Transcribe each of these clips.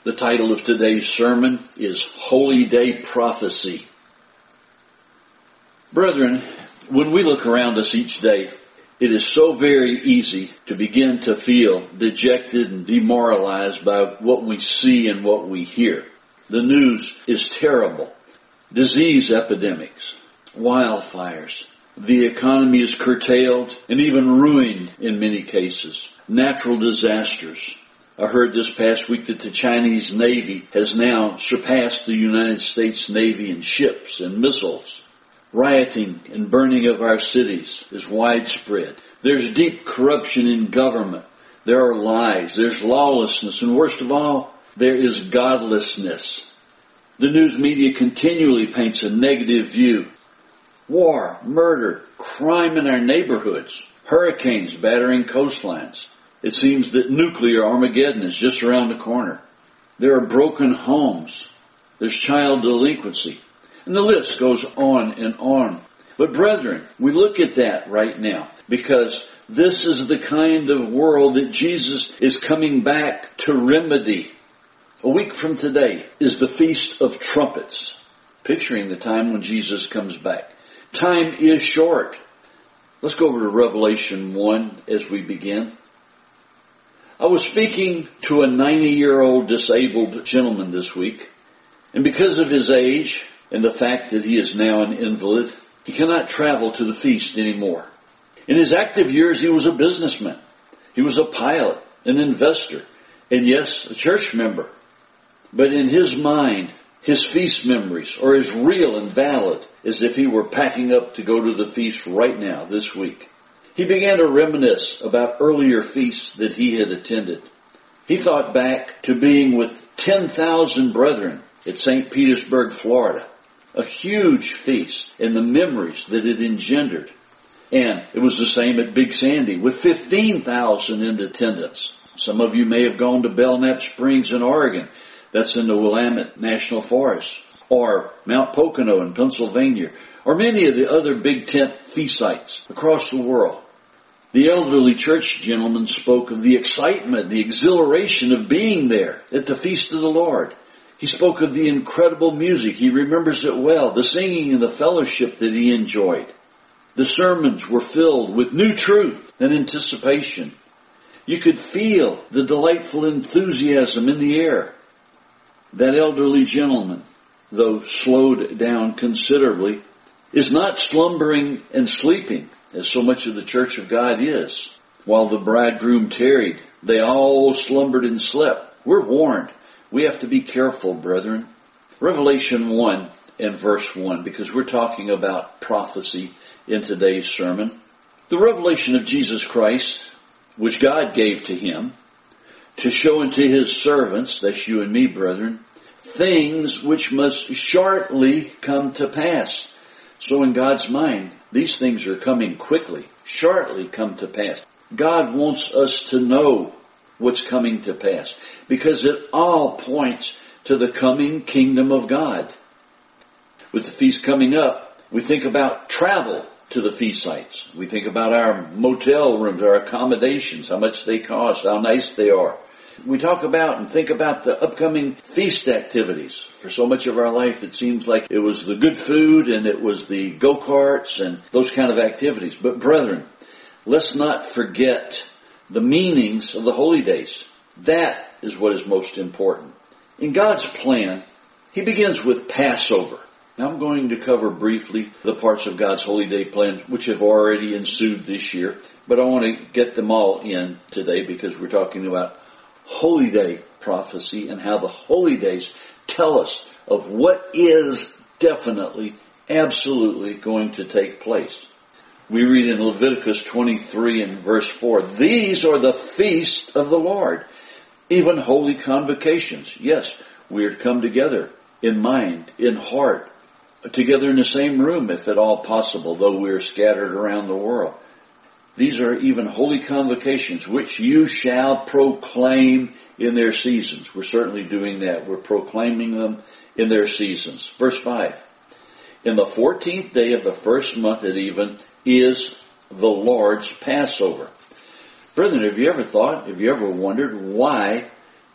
The title of today's sermon is Holy Day Prophecy. Brethren, when we look around us each day, it is so very easy to begin to feel dejected and demoralized by what we see and what we hear. The news is terrible. Disease epidemics, wildfires. The economy is curtailed and even ruined in many cases. Natural disasters. I heard this past week that the Chinese Navy has now surpassed the United States Navy in ships and missiles. Rioting and burning of our cities is widespread. There's deep corruption in government. There are lies. There's lawlessness. And worst of all, there is godlessness. The news media continually paints a negative view. War, murder, crime in our neighborhoods, hurricanes battering coastlines. It seems that nuclear Armageddon is just around the corner. There are broken homes. There's child delinquency. And the list goes on and on. But brethren, we look at that right now because this is the kind of world that Jesus is coming back to remedy. A week from today is the Feast of Trumpets, picturing the time when Jesus comes back. Time is short. Let's go over to Revelation 1 as we begin. I was speaking to a 90-year-old disabled gentleman this week, and because of his age and the fact that he is now an invalid, he cannot travel to the feast anymore. In his active years, he was a businessman. He was a pilot, an investor, and yes, a church member. But in his mind, his feast memories are as real and valid as if he were packing up to go to the feast right now, this week. He began to reminisce about earlier feasts that he had attended. He thought back to being with 10,000 brethren at St. Petersburg, Florida. A huge feast and the memories that it engendered. And it was the same at Big Sandy with 15,000 in attendance. Some of you may have gone to Belknap Springs in Oregon. That's in the Willamette National Forest. Or Mount Pocono in Pennsylvania. Or many of the other big tent feast sites across the world. The elderly church gentleman spoke of the excitement, the exhilaration of being there at the feast of the Lord. He spoke of the incredible music. He remembers it well. The singing and the fellowship that he enjoyed. The sermons were filled with new truth and anticipation. You could feel the delightful enthusiasm in the air. That elderly gentleman, though slowed down considerably, is not slumbering and sleeping, as so much of the church of God is. While the bridegroom tarried, they all slumbered and slept. We're warned. We have to be careful, brethren. Revelation 1 and verse 1, because we're talking about prophecy in today's sermon. The revelation of Jesus Christ, which God gave to him, to show unto his servants, that's you and me, brethren, things which must shortly come to pass. So in God's mind, these things are coming quickly, shortly come to pass. God wants us to know what's coming to pass because it all points to the coming kingdom of God. With the feast coming up, we think about travel to the feast sites. We think about our motel rooms, our accommodations, how much they cost, how nice they are. We talk about and think about the upcoming feast activities. For so much of our life, it seems like it was the good food and it was the go-karts and those kind of activities. But brethren, let's not forget the meanings of the holy days. That is what is most important. In God's plan, He begins with Passover. Now I'm going to cover briefly the parts of God's holy day plan which have already ensued this year. But I want to get them all in today because we're talking about holy day prophecy and how the holy days tell us of what is definitely, absolutely going to take place. We read in Leviticus 23 and verse 4, these are the feasts of the Lord, even holy convocations. Yes, we are to come together in mind, in heart, together in the same room if at all possible, though we are scattered around the world. These are even holy convocations, which you shall proclaim in their seasons. We're certainly doing that. We're proclaiming them in their seasons. Verse 5. In the 14th day of the first month at even is the Lord's Passover. Brethren, have you ever wondered why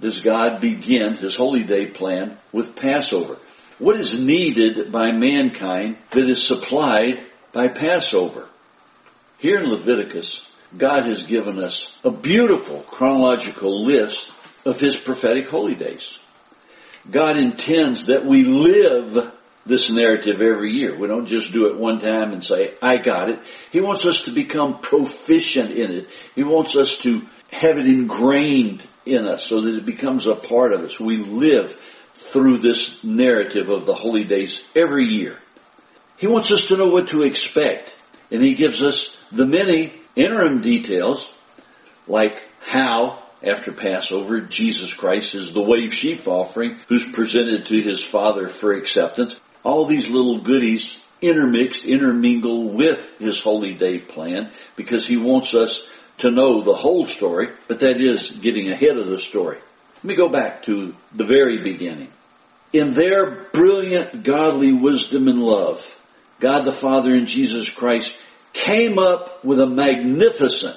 does God begin His holy day plan with Passover? What is needed by mankind that is supplied by Passover? Here in Leviticus, God has given us a beautiful chronological list of His prophetic holy days. God intends that we live this narrative every year. We don't just do it one time and say, I got it. He wants us to become proficient in it. He wants us to have it ingrained in us so that it becomes a part of us. We live through this narrative of the holy days every year. He wants us to know what to expect. And He gives us the many interim details, like how, after Passover, Jesus Christ is the wave sheaf offering who's presented to His Father for acceptance. All these little goodies intermingle with His holy day plan because He wants us to know the whole story, but that is getting ahead of the story. Let me go back to the very beginning. In their brilliant godly wisdom and love, God the Father and Jesus Christ came up with a magnificent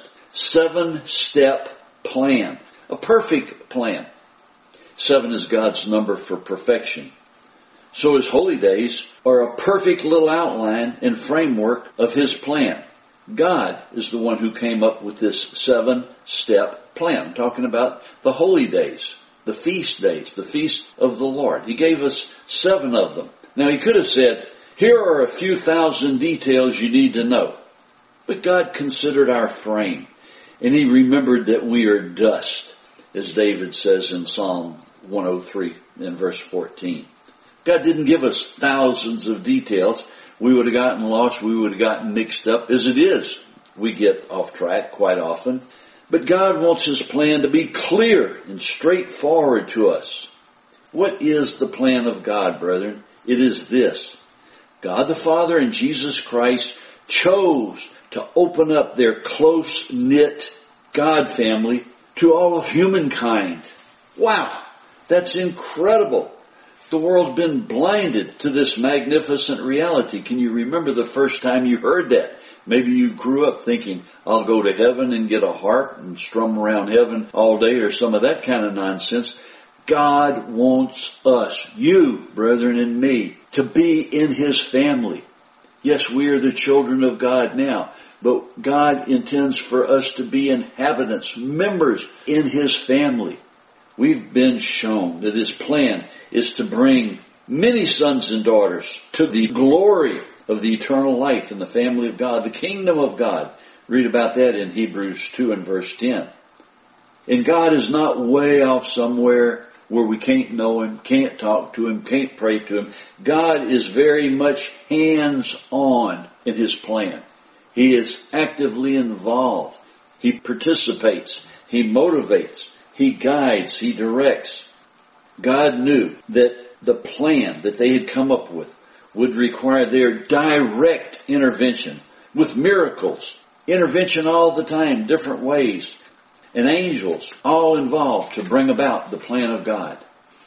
7-step plan. A perfect plan. 7 is God's number for perfection. So His holy days are a perfect little outline and framework of His plan. God is the one who came up with this 7-step plan. I'm talking about the holy days, the feast days, the feast of the Lord. He gave us 7 of them. Now He could have said, here are a few thousand details you need to know. But God considered our frame, and He remembered that we are dust, as David says in Psalm 103 in verse 14. God didn't give us thousands of details. We would have gotten lost. We would have gotten mixed up. As it is, we get off track quite often. But God wants His plan to be clear and straightforward to us. What is the plan of God, brethren? It is this. God the Father and Jesus Christ chose to open up their close-knit God family to all of humankind. Wow, that's incredible. The world's been blinded to this magnificent reality. Can you remember the first time you heard that? Maybe you grew up thinking, I'll go to heaven and get a harp and strum around heaven all day or some of that kind of nonsense. God wants us, you, brethren, and me, to be in His family. Yes, we are the children of God now, but God intends for us to be inhabitants, members in His family. We've been shown that His plan is to bring many sons and daughters to the glory of the eternal life in the family of God, the kingdom of God. Read about that in Hebrews 2 and verse 10. And God is not way off somewhere where we can't know Him, can't talk to Him, can't pray to Him. God is very much hands-on in His plan. He is actively involved. He participates. He motivates. He guides. He directs. God knew that the plan that they had come up with would require their direct intervention with miracles, intervention all the time, different ways, and angels all involved to bring about the plan of God.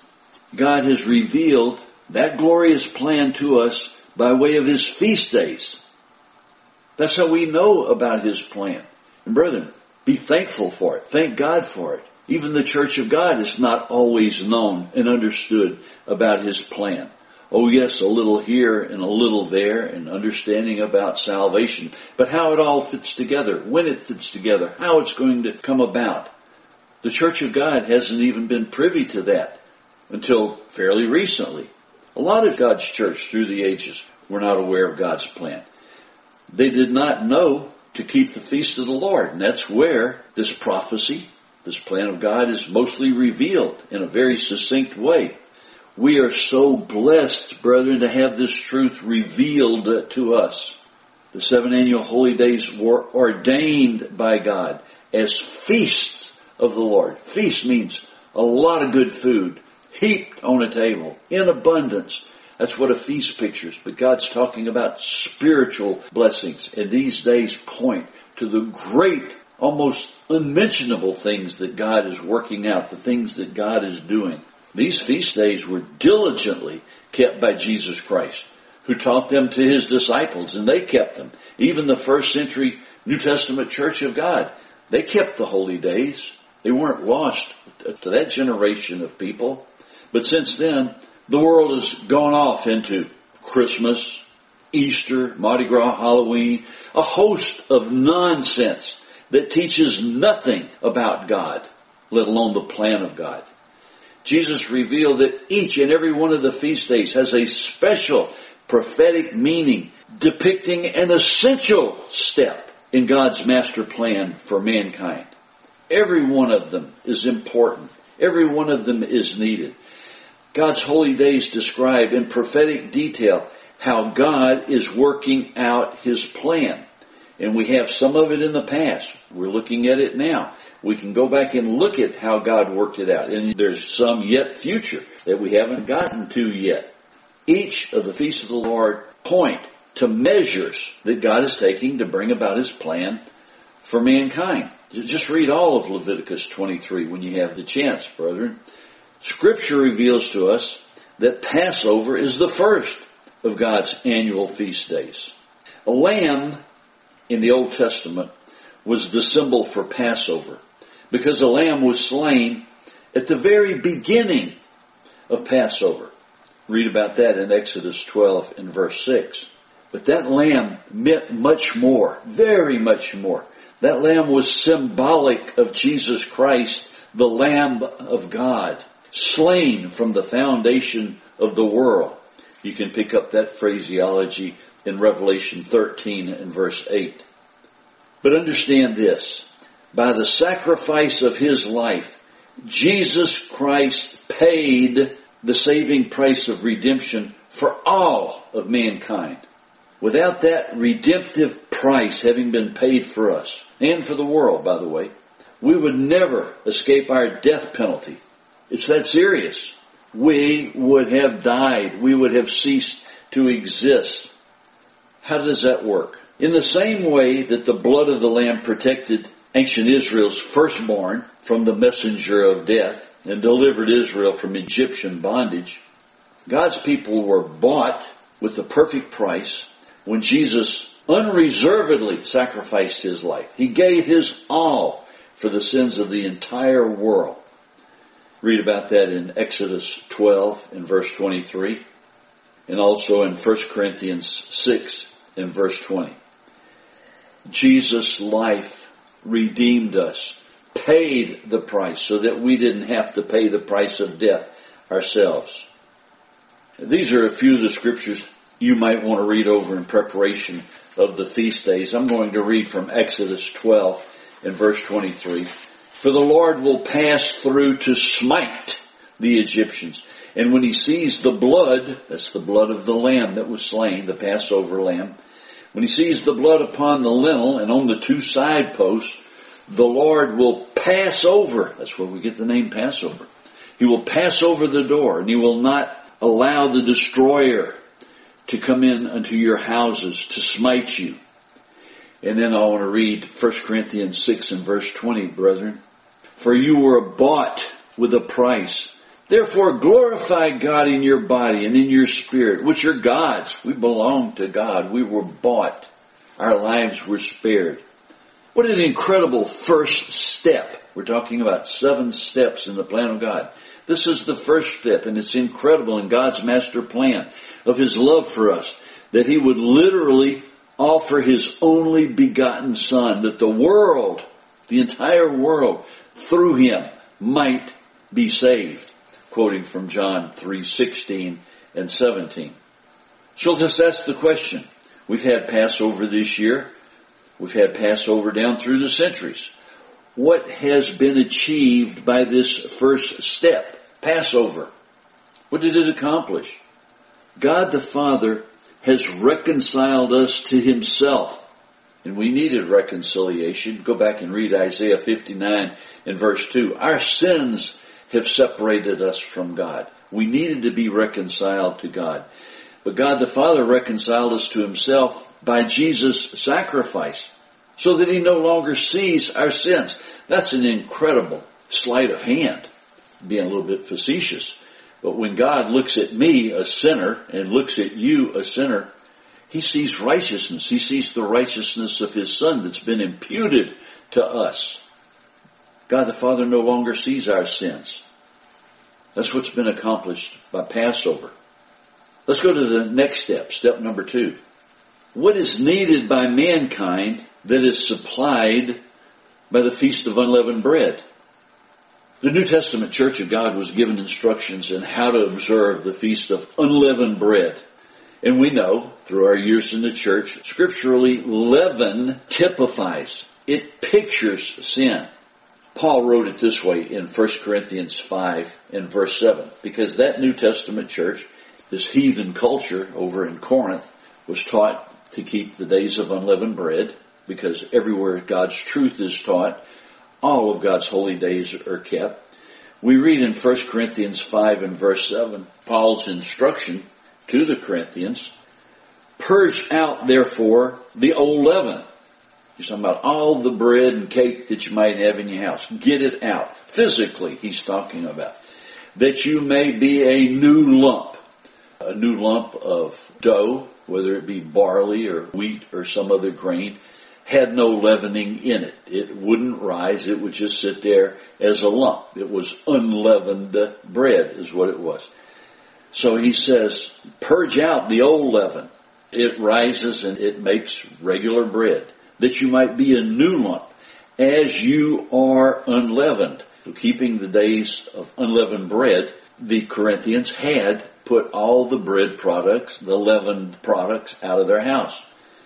God has revealed that glorious plan to us by way of His feast days. That's how we know about His plan. And brethren, be thankful for it. Thank God for it. Even the Church of God is not always known and understood about His plan. Oh yes, a little here and a little there and understanding about salvation. But how it all fits together, when it fits together, how it's going to come about. The Church of God hasn't even been privy to that until fairly recently. A lot of God's church through the ages were not aware of God's plan. They did not know to keep the feast of the Lord. And that's where this prophecy, this plan of God is mostly revealed in a very succinct way. We are so blessed, brethren, to have this truth revealed to us. The 7 annual holy days were ordained by God as feasts of the Lord. Feast means a lot of good food, heaped on a table, in abundance. That's what a feast pictures. But God's talking about spiritual blessings. And these days point to the great, almost unmentionable things that God is working out, the things that God is doing. These feast days were diligently kept by Jesus Christ, who taught them to His disciples, and they kept them. Even the first century New Testament Church of God, they kept the holy days. They weren't lost to that generation of people. But since then, the world has gone off into Christmas, Easter, Mardi Gras, Halloween, a host of nonsense that teaches nothing about God, let alone the plan of God. Jesus revealed that each and every one of the feast days has a special prophetic meaning depicting an essential step in God's master plan for mankind. Every one of them is important. Every one of them is needed. God's holy days describe in prophetic detail how God is working out His plan. And we have some of it in the past. We're looking at it now. We can go back and look at how God worked it out. And there's some yet future that we haven't gotten to yet. Each of the feasts of the Lord point to measures that God is taking to bring about His plan for mankind. Just read all of Leviticus 23 when you have the chance, brethren. Scripture reveals to us that Passover is the first of God's annual feast days. A lamb in the Old Testament was the symbol for Passover because a lamb was slain at the very beginning of Passover. Read about that in Exodus 12 and verse 6. But that lamb meant much more, very much more. That lamb was symbolic of Jesus Christ, the Lamb of God, slain from the foundation of the world. You can pick up that phraseology in Revelation 13 and verse 8. But understand this. By the sacrifice of His life, Jesus Christ paid the saving price of redemption for all of mankind. Without that redemptive price having been paid for us, and for the world, by the way, we would never escape our death penalty. It's that serious. We would have died. We would have ceased to exist. How does that work? In the same way that the blood of the Lamb protected ancient Israel's firstborn from the messenger of death and delivered Israel from Egyptian bondage, God's people were bought with the perfect price when Jesus unreservedly sacrificed His life. He gave His all for the sins of the entire world. Read about that in Exodus 12 and verse 23, and also in 1 Corinthians 6 and verse 20. Jesus' life redeemed us, paid the price so that we didn't have to pay the price of death ourselves. These are a few of the scriptures you might want to read over in preparation of the feast days. I'm going to read from Exodus 12 and verse 23. For the Lord will pass through to smite the Egyptians. And when He sees the blood, that's the blood of the lamb that was slain, the Passover lamb, when He sees the blood upon the lintel and on the two side posts, the Lord will pass over. That's where we get the name Passover. He will pass over the door, and He will not allow the destroyer to come in unto your houses to smite you. And then I want to read 1 Corinthians 6 and verse 20, brethren. For you were bought with a price. Therefore glorify God in your body and in your spirit, which are God's. We belong to God. We were bought. Our lives were spared. What an incredible first step. We're talking about 7 steps in the plan of God. This is the first step, and it's incredible in God's master plan of His love for us, that He would literally offer His only begotten Son, that the world, the entire world, through Him might be saved. Quoting from John 3:16 and 17. So let's ask the question. We've had Passover this year. We've had Passover down through the centuries. What has been achieved by this first step? Passover. What did it accomplish? God the Father has reconciled us to Himself. And we needed reconciliation. Go back and read Isaiah 59 and verse 2. Our sins have separated us from God. We needed to be reconciled to God. But God the Father reconciled us to Himself by Jesus' sacrifice so that He no longer sees our sins. That's an incredible sleight of hand, being a little bit facetious. But when God looks at me, a sinner, and looks at you, a sinner, He sees righteousness. He sees the righteousness of His Son that's been imputed to us. God the Father no longer sees our sins. That's what's been accomplished by Passover. Let's go to the next step, step number 2. What is needed by mankind that is supplied by the Feast of Unleavened Bread? The New Testament Church of God was given instructions on how to observe the Feast of Unleavened Bread. And we know, through our years in the church, scripturally, leaven typifies. It pictures sin. Paul wrote it this way in 1 Corinthians 5 and verse 7, because that New Testament church, this heathen culture over in Corinth, was taught to keep the days of unleavened bread, because everywhere God's truth is taught, all of God's holy days are kept. We read in 1 Corinthians 5 and verse 7, Paul's instruction to the Corinthians, purge out therefore the old leaven. He's talking about all the bread and cake that you might have in your house. Get it out. Physically, he's talking about. That you may be a new lump. A new lump of dough, whether it be barley or wheat or some other grain, had no leavening in it. It wouldn't rise. It would just sit there as a lump. It was unleavened bread is what it was. So he says, purge out the old leaven. It rises and it makes regular bread, that you might be a new lump, as you are unleavened. So keeping the days of unleavened bread, the Corinthians had put all the bread products, the leavened products, out of their house.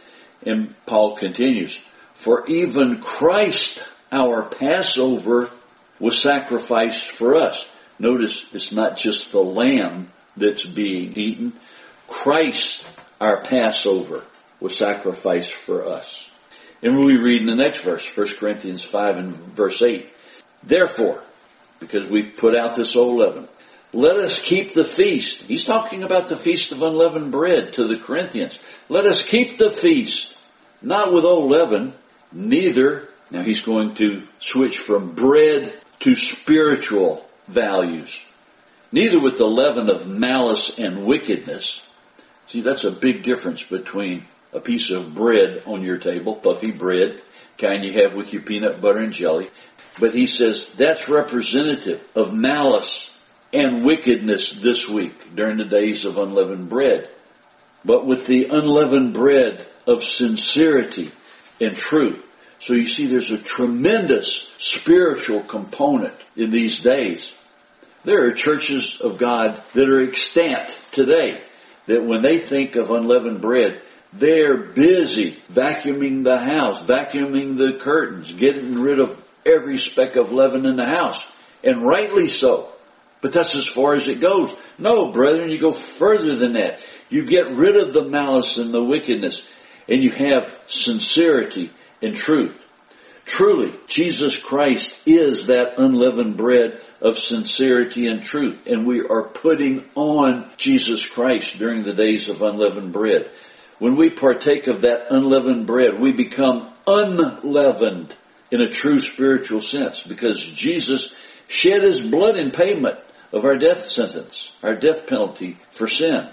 And Paul continues, for even Christ, our Passover, was sacrificed for us. Notice it's not just the lamb that's being eaten. Christ, our Passover, was sacrificed for us. And we read in the next verse, 1 Corinthians 5 and verse 8, therefore, because we've put out this old leaven, let us keep the feast. He's talking about the Feast of Unleavened Bread to the Corinthians. Let us keep the feast, not with old leaven, neither, now he's going to switch from bread to spiritual values, neither with the leaven of malice and wickedness. See, that's a big difference between a piece of bread on your table, puffy bread, kind you have with your peanut butter and jelly. But he says that's representative of malice and wickedness this week during the days of unleavened bread. But with the unleavened bread of sincerity and truth. So you see there's a tremendous spiritual component in these days. There are churches of God that are extant today, that when they think of unleavened bread, they're busy vacuuming the house, vacuuming the curtains, getting rid of every speck of leaven in the house. And rightly so. But that's as far as it goes. No, brethren, you go further than that. You get rid of the malice and the wickedness, and you have sincerity and truth. Truly, Jesus Christ is that unleavened bread of sincerity and truth, and we are putting on Jesus Christ during the days of unleavened bread. When we partake of that unleavened bread, we become unleavened in a true spiritual sense, because Jesus shed his blood in payment of our death sentence, our death penalty for sin.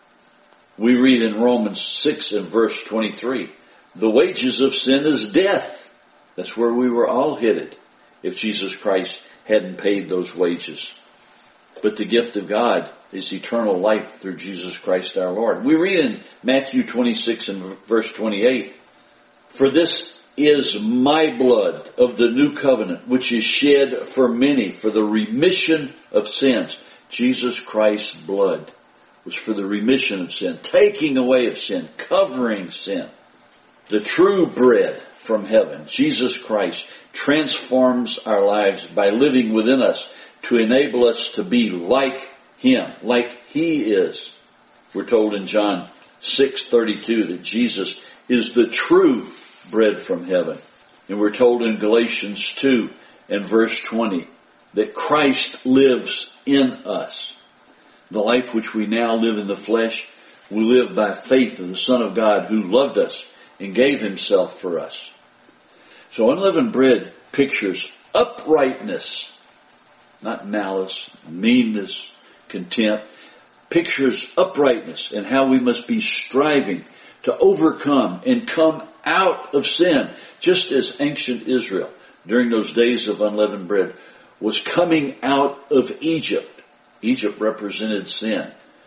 We read in Romans 6 and verse 23, the wages of sin is death. That's where we were all headed if Jesus Christ hadn't paid those wages. But the gift of God is eternal life through Jesus Christ our Lord. We read in Matthew 26 and verse 28, for this is my blood of the new covenant, which is shed for many for the remission of sins. Jesus Christ's blood was for the remission of sin, taking away of sin, covering sin. The true bread from heaven, Jesus Christ, transforms our lives by living within us to enable us to be like him, like he is. We're told in John 6:32 that Jesus is the true bread from heaven. And we're told in Galatians 2 and verse 20 that Christ lives in us. The life which we now live in the flesh, we live by faith in the Son of God who loved us and gave himself for us. So unleavened bread pictures uprightness, not malice, meanness, contempt. Pictures uprightness and how we must be striving to overcome and come out of sin, just as ancient Israel during those days of unleavened bread was coming out of Egypt. Egypt represented sin.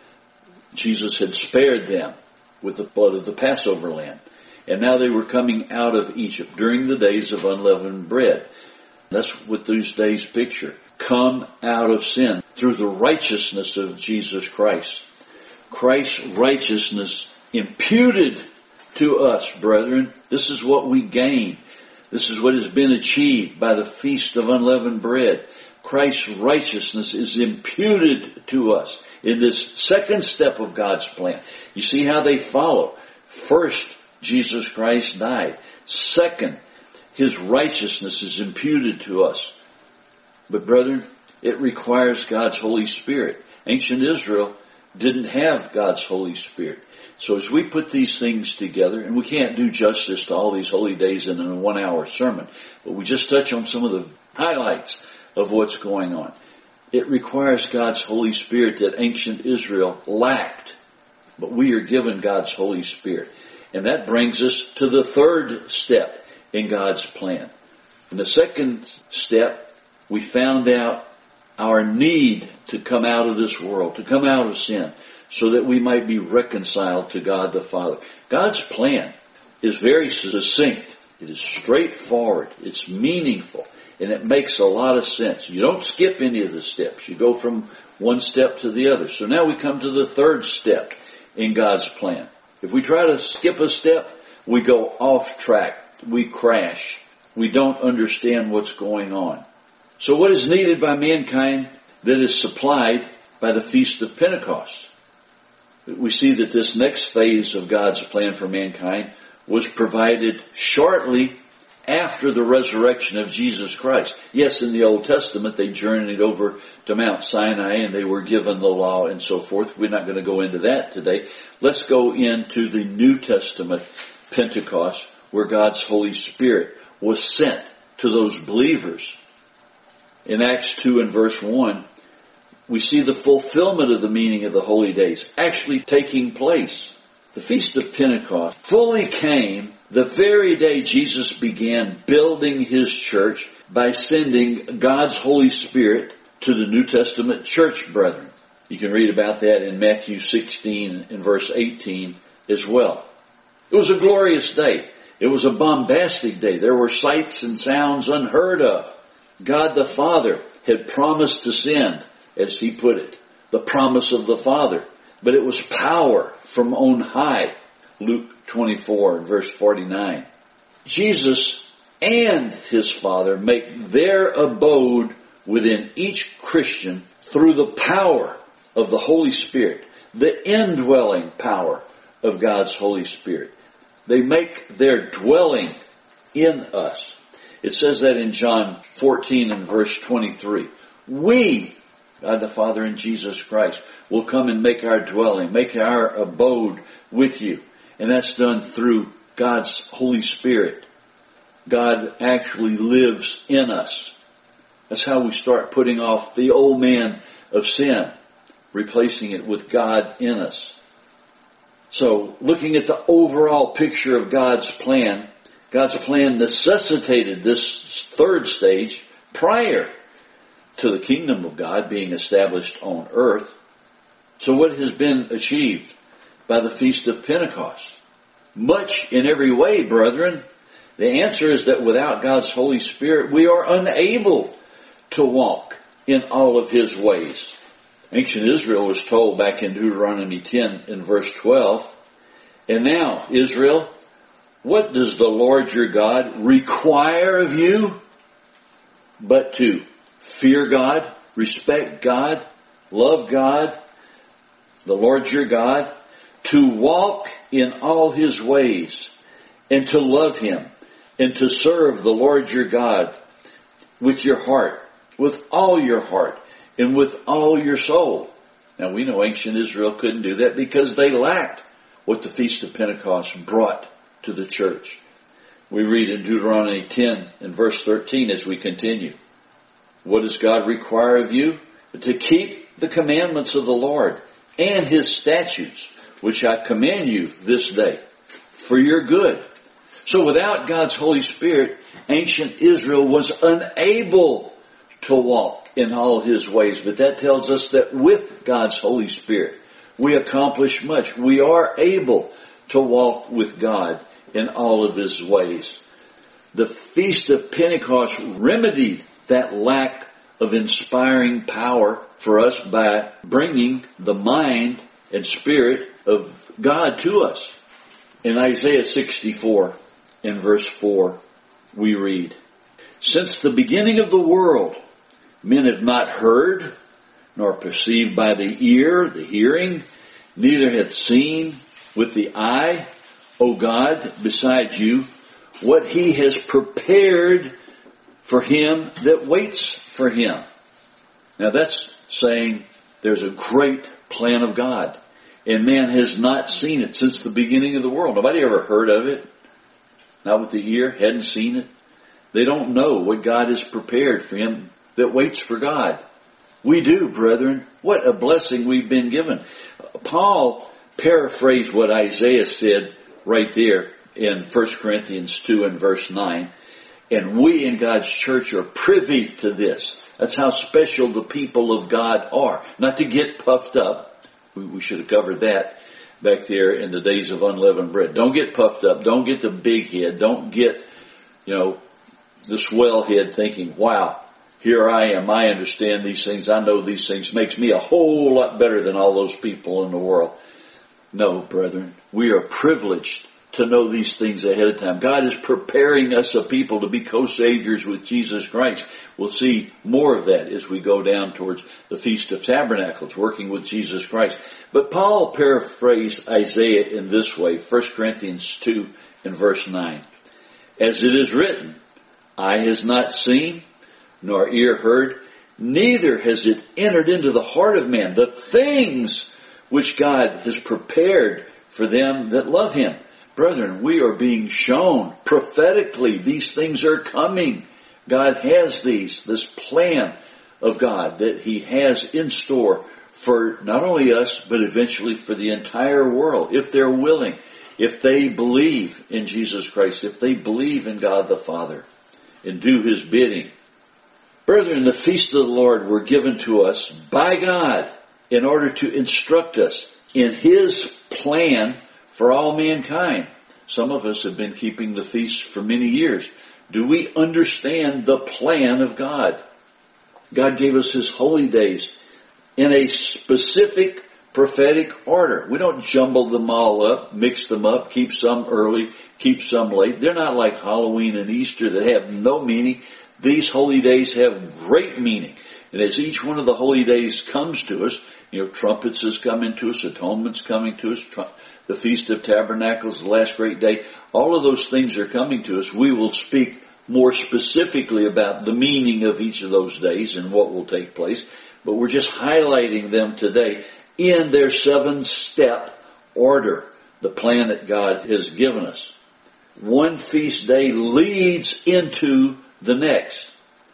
Jesus had spared them with the blood of the Passover lamb. And now they were coming out of Egypt during the days of unleavened bread. That's what those days picture. Come out of sin through the righteousness of Jesus Christ. Christ's righteousness imputed to us, brethren. This is what we gain. This is what has been achieved by the Feast of Unleavened Bread. Christ's righteousness is imputed to us in this second step of God's plan. You see how they follow. First, Jesus Christ died. Second, His righteousness is imputed to us. But brethren, it requires God's Holy Spirit. Ancient Israel didn't have God's Holy Spirit. So as we put these things together, and we can't do justice to all these holy days in a 1-hour sermon, but we just touch on some of the highlights of what's going on. It requires God's Holy Spirit that ancient Israel lacked. But we are given God's Holy Spirit. And that brings us to the third step in God's plan. In the second step, we found out our need to come out of this world, to come out of sin, so that we might be reconciled to God the Father. God's plan is very succinct. It is straightforward. It's meaningful. And it makes a lot of sense. You don't skip any of the steps. You go from one step to the other. So now we come to the third step in God's plan. If we try to skip a step, we go off track. We crash. We don't understand what's going on. So what is needed by mankind that is supplied by the Feast of Pentecost? We see that this next phase of God's plan for mankind was provided shortly after the resurrection of Jesus Christ. Yes, in the Old Testament, they journeyed over to Mount Sinai and they were given the law and so forth. We're not going to go into that today. Let's go into the New Testament Pentecost, where God's Holy Spirit was sent to those believers. In Acts 2 and verse 1, we see the fulfillment of the meaning of the holy days actually taking place. The Feast of Pentecost fully came the very day Jesus began building His church by sending God's Holy Spirit to the New Testament church brethren. You can read about that in Matthew 16 and verse 18 as well. It was a glorious day. It was a bombastic day. There were sights and sounds unheard of. God the Father had promised to send, as He put it, the promise of the Father. But it was power from on high. Luke 24 and verse 49. Jesus and His Father make their abode within each Christian through the power of the Holy Spirit, the indwelling power of God's Holy Spirit. They make their dwelling in us. It says that in John 14 and verse 23. We, God the Father and Jesus Christ, will come and make our dwelling, make our abode with you. And that's done through God's Holy Spirit. God actually lives in us. That's how we start putting off the old man of sin, replacing it with God in us. So, looking at the overall picture of God's plan necessitated this third stage prior to the kingdom of God being established on earth. So what has been achieved by the Feast of Pentecost? Much in every way, brethren. The answer is that without God's Holy Spirit, we are unable to walk in all of His ways. Ancient Israel was told back in Deuteronomy 10 in verse 12, and now, Israel, what does the Lord your God require of you? But to fear God, respect God, love God, the Lord your God, to walk in all His ways, and to love Him, and to serve the Lord your God with your heart, with all your heart, and with all your soul. Now we know ancient Israel couldn't do that because they lacked what the Feast of Pentecost brought to the church. We read in Deuteronomy 10 and verse 13 as we continue. What does God require of you? To keep the commandments of the Lord and His statutes, which I command you this day, for your good. So without God's Holy Spirit, Ancient Israel was unable to walk in all His ways, but that tells us that with God's Holy Spirit, we accomplish much. We are able to walk with God in all of His ways. The Feast of Pentecost remedied that lack of inspiring power for us by bringing the mind and Spirit of God to us. In Isaiah 64, in verse 4, we read, "Since the beginning of the world, men have not heard, nor perceived by the ear, the hearing, neither hath seen with the eye, O God, beside you, what He has prepared for him that waits for Him." Now that's saying there's a great plan of God, and man has not seen it since the beginning of the world. Nobody ever heard of it. Not with the ear, hadn't seen it. They don't know what God has prepared for him that waits for God. We do, brethren. What a blessing we've been given. Paul paraphrased what Isaiah said right there in 1 Corinthians 2 and verse 9. And we in God's church are privy to this. That's how special the people of God are. Not to get puffed up. We should have covered that back there in the days of unleavened bread. Don't get puffed up. Don't get the big head. Don't get, the swell head thinking, wow, here I am. I understand these things. I know these things. Makes me a whole lot better than all those people in the world. No, brethren. We are privileged to know these things ahead of time. God is preparing us a people to be co-saviors with Jesus Christ. We'll see more of that as we go down towards the Feast of Tabernacles, working with Jesus Christ. But Paul paraphrased Isaiah in this way, 1 Corinthians 2 and verse 9. "As it is written, eye has not seen, nor ear heard, neither has it entered into the heart of man, the things which God has prepared for them that love Him." Brethren, we are being shown prophetically these things are coming. God has this plan of God that He has in store for not only us, but eventually for the entire world, if they're willing, if they believe in Jesus Christ, if they believe in God the Father and do His bidding. Brethren, the feasts of the Lord were given to us by God in order to instruct us in His plan for all mankind. Some of us have been keeping the feast for many years. Do we understand the plan of God? God gave us His holy days in a specific prophetic order. We don't jumble them all up, mix them up, keep some early, keep some late. They're not like Halloween and Easter that have no meaning. These holy days have great meaning. And as each one of the holy days comes to us, trumpets is coming to us, atonement's coming to us, the Feast of Tabernacles, the last great day. All of those things are coming to us. We will speak more specifically about the meaning of each of those days and what will take place. But we're just highlighting them today in their 7-step order, the plan that God has given us. One feast day leads into the next.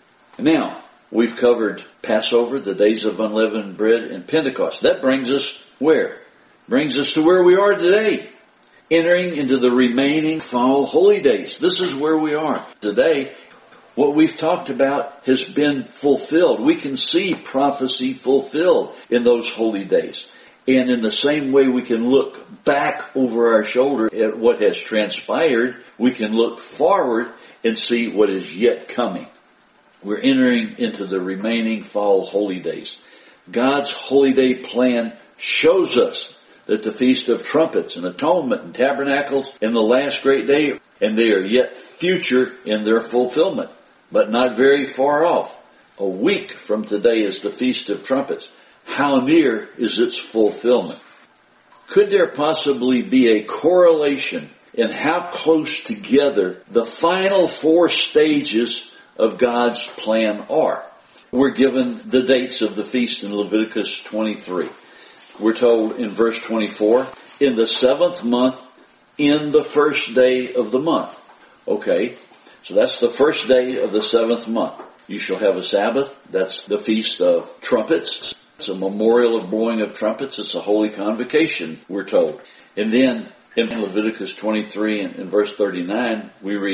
Now, we've covered Passover, the days of unleavened bread, and Pentecost. That brings us where? Brings us to where we are today, entering into the remaining fall holy days. This is where we are today. What we've talked about has been fulfilled. We can see prophecy fulfilled in those holy days. And in the same way we can look back over our shoulder at what has transpired, we can look forward and see what is yet coming. We're entering into the remaining fall holy days. God's holy day plan shows us that the Feast of Trumpets and Atonement and Tabernacles and the last great day, and they are yet future in their fulfillment, but not very far off. A week from today is the Feast of Trumpets. How near is its fulfillment? Could there possibly be a correlation in how close together the final 4 stages of God's plan are? We're given the dates of the feast in Leviticus 23. We're told in verse 24, in the 7th month, in the first day of the month. Okay, so that's the first day of the 7th month. You shall have a Sabbath. That's the Feast of Trumpets. It's a memorial of blowing of trumpets. It's a holy convocation, we're told. And then in Leviticus 23 and verse 39, we read,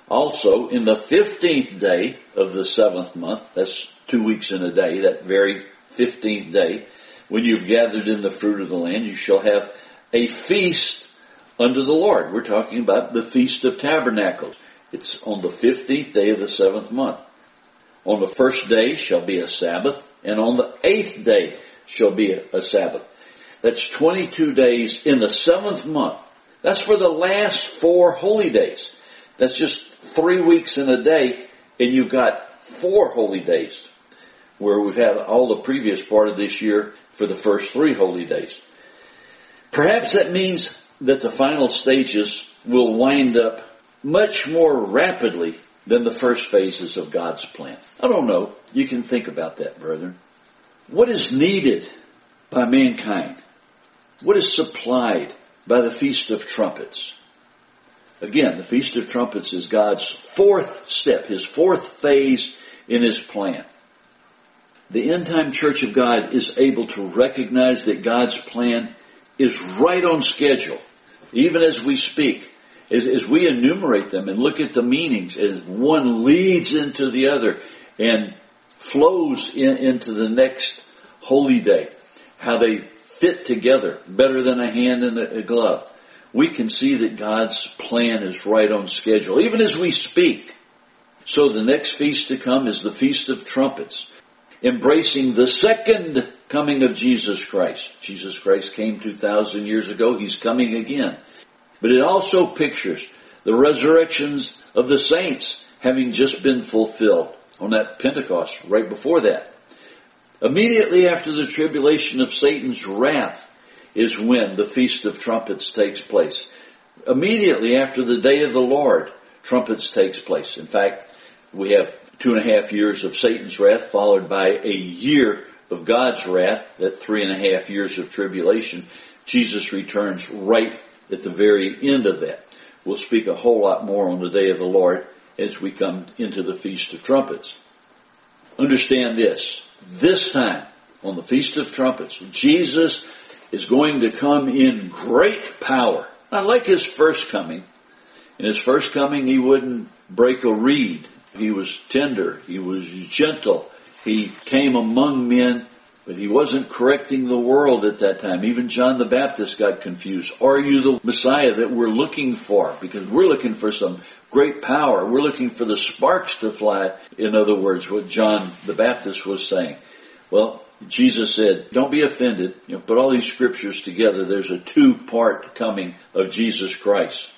Also, in the 15th day of the 7th month, that's 2 weeks in a day, that very 15th day, when you've gathered in the fruit of the land, you shall have a feast unto the Lord. We're talking about the Feast of Tabernacles. It's on the 15th day of the 7th month. On the first day shall be a Sabbath, and on the 8th day shall be a Sabbath. That's 22 days in the 7th month. That's for the last 4 holy days. That's just 3 weeks in a day, and you've got 4 holy days, where we've had all the previous part of this year for the first 3 holy days. Perhaps that means that the final stages will wind up much more rapidly than the first phases of God's plan. I don't know. You can think about that, brethren. What is needed by mankind? What is supplied by the Feast of Trumpets? Again, the Feast of Trumpets is God's 4th step, His 4th phase in His plan. The end-time church of God is able to recognize that God's plan is right on schedule, even as we speak. As we enumerate them and look at the meanings, as one leads into the other and flows into the next holy day, how they fit together better than a hand and a glove, we can see that God's plan is right on schedule, even as we speak. So the next feast to come is the Feast of Trumpets, embracing the second coming of Jesus Christ. Jesus Christ came 2,000 years ago. He's coming again. But it also pictures the resurrections of the saints having just been fulfilled on that Pentecost right before that. Immediately after the tribulation of Satan's wrath is when the Feast of Trumpets takes place. Immediately after the day of the Lord, trumpets takes place. In fact, we have 2.5 years of Satan's wrath followed by a year of God's wrath, that 3.5 years of tribulation. Jesus returns right at the very end of that. We'll speak a whole lot more on the day of the Lord as we come into the Feast of Trumpets. Understand this. This time, on the Feast of Trumpets, Jesus is going to come in great power. Not like His first coming. In His first coming, He wouldn't break a reed. He was tender. He was gentle. He came among men, but He wasn't correcting the world at that time. Even John the Baptist got confused. Are you the Messiah that we're looking for? Because we're looking for some great power. We're looking for the sparks to fly. In other words, what John the Baptist was saying. Well, Jesus said, don't be offended. Put all these scriptures together. There's a 2-part coming of Jesus Christ.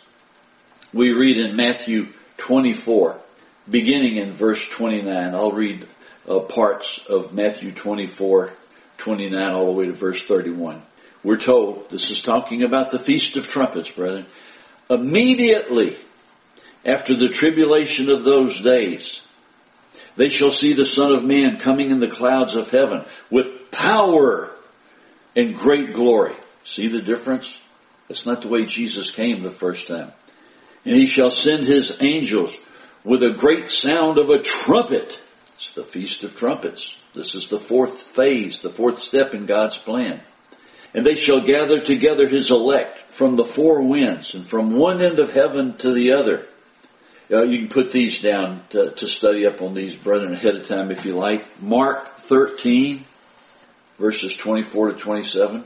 We read in Matthew 24, beginning in verse 29. I'll read parts of Matthew 24, 29 all the way to verse 31. We're told, this is talking about the Feast of Trumpets, brethren. Immediately after the tribulation of those days, they shall see the Son of Man coming in the clouds of heaven with power and great glory. See the difference? That's not the way Jesus came the first time. And He shall send His angels with a great sound of a trumpet. It's the Feast of Trumpets. This is the 4th phase, the 4th step in God's plan. And they shall gather together His elect from the 4 winds and from one end of heaven to the other. You can put these down to study up on these, brethren, ahead of time if you like. Mark 13, verses 24 to 27.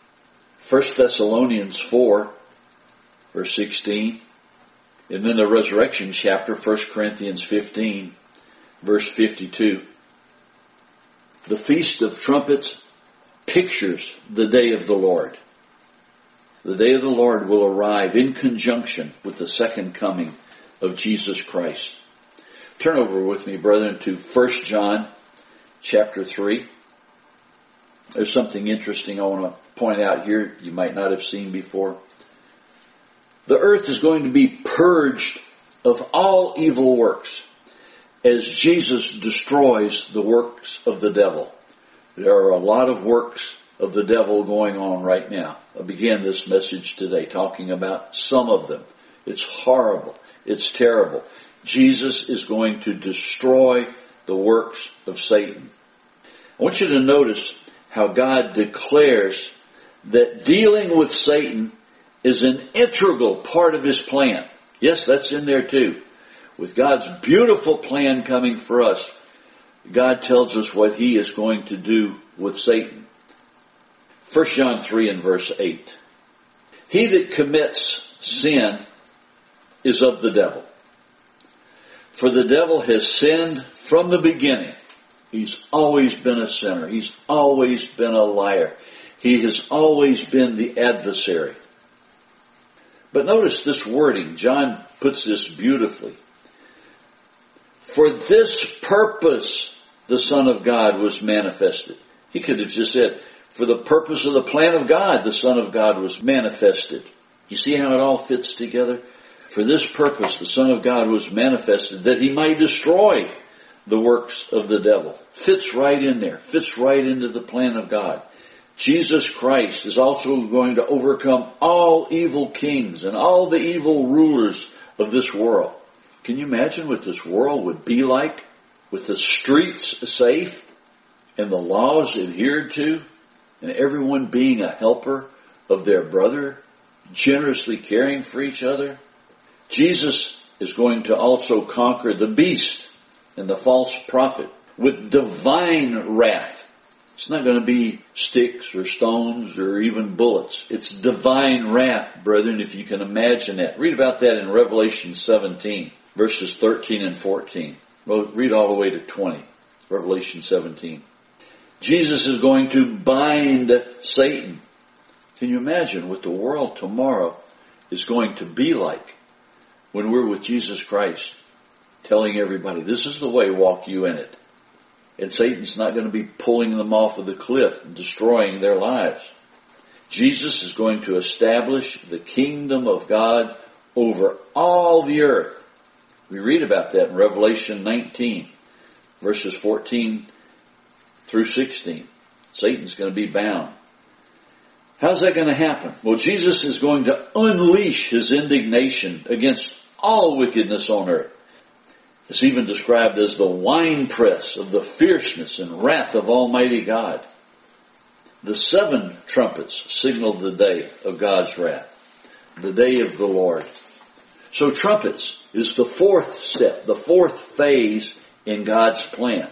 1 Thessalonians 4, verse 16. And then the resurrection chapter, 1 Corinthians 15, verse 52. The Feast of Trumpets pictures the day of the Lord. The day of the Lord will arrive in conjunction with the second coming of Jesus Christ. Turn over with me, brethren, to 1 John chapter 3. There's something interesting I want to point out here you might not have seen before. The earth is going to be purged of all evil works as Jesus destroys the works of the devil. There are a lot of works of the devil going on right now. I began this message today talking about some of them. It's horrible. It's terrible. Jesus is going to destroy the works of Satan. I want you to notice how God declares that dealing with Satan is an integral part of His plan. Yes, that's in there too. with God's beautiful plan coming for us, God tells us what He is going to do with Satan. 1 John 3 and verse 8. He that commits sin is of the devil. For the devil has sinned from the beginning. He's always been a sinner. He's always been a liar. He has always been the adversary. But notice this wording. John puts this beautifully. For this purpose the Son of God was manifested. He could have just said, for the purpose of the plan of God, the Son of God was manifested. You see how it all fits together? For this purpose the Son of God was manifested, that He might destroy the works of the devil. Fits right in there. Fits right into the plan of God. Jesus Christ is also going to overcome all evil kings and all the evil rulers of this world. Can you imagine what this world would be like with the streets safe and the laws adhered to and everyone being a helper of their brother, generously caring for each other? Jesus is going to also conquer the beast and the false prophet with divine wrath. It's not going to be sticks or stones or even bullets. It's divine wrath, brethren, if you can imagine that. Read about that in Revelation 17, verses 13 and 14. Well, read all the way to 20, Revelation 17. Jesus is going to bind Satan. Can you imagine what the world tomorrow is going to be like when we're with Jesus Christ, telling everybody, this is the way, walk you in it. And Satan's not going to be pulling them off of the cliff and destroying their lives. Jesus is going to establish the kingdom of God over all the earth. We read about that in Revelation 19, verses 14 through 16. Satan's going to be bound. How's that going to happen? Well, Jesus is going to unleash His indignation against all wickedness on earth. It's even described as the winepress of the fierceness and wrath of Almighty God. The 7 trumpets signaled the day of God's wrath, the day of the Lord. So trumpets is the 4th step, the 4th phase in God's plan.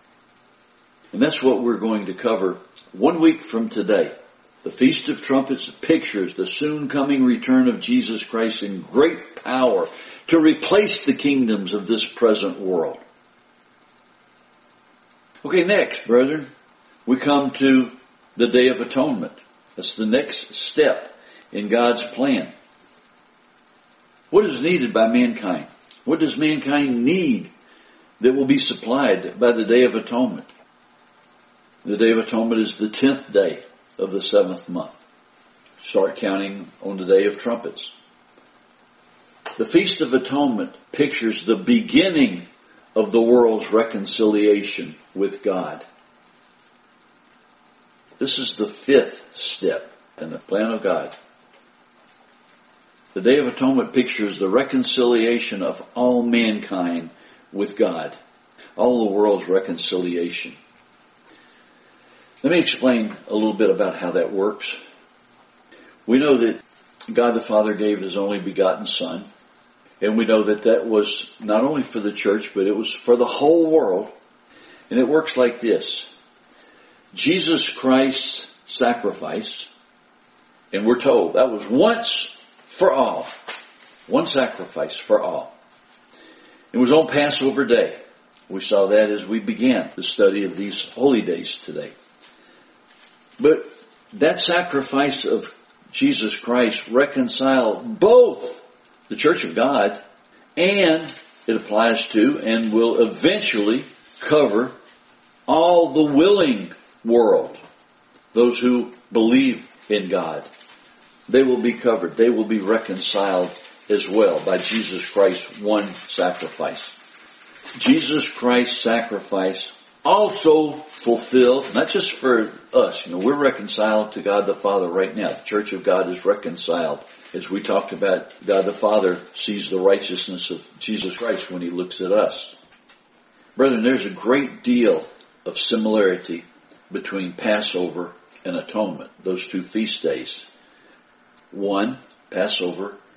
And that's what we're going to cover 1 week from today. The Feast of Trumpets pictures the soon coming return of Jesus Christ in great power to replace the kingdoms of this present world. Okay, next, brethren, we come to the Day of Atonement. That's the next step in God's plan. What is needed by mankind? What does mankind need that will be supplied by the Day of Atonement? The Day of Atonement is the 10th day of the 7th month. Start counting on the Day of Trumpets. The Feast of Atonement pictures the beginning of the world's reconciliation with God. This is the 5th step in the plan of God. The Day of Atonement pictures the reconciliation of all mankind with God. All the world's reconciliation. Let me explain a little bit about how that works. We know that God the Father gave His only begotten Son. And we know that that was not only for the church, but it was for the whole world. And it works like this. Jesus Christ's sacrifice, and we're told that was once for all. One sacrifice for all. It was on Passover Day. We saw that as we began the study of these holy days today. But that sacrifice of Jesus Christ reconciled both the Church of God, and it applies to and will eventually cover all the willing world. Those who believe in God. They will be covered. They will be reconciled as well by Jesus Christ's one sacrifice. Jesus Christ's sacrifice also fulfilled, not just for us, we're reconciled to God the Father right now. The Church of God is reconciled. As we talked about, God the Father sees the righteousness of Jesus Christ when He looks at us. Brethren, there's a great deal of similarity between Passover and Atonement, those two feast days. One, Passover,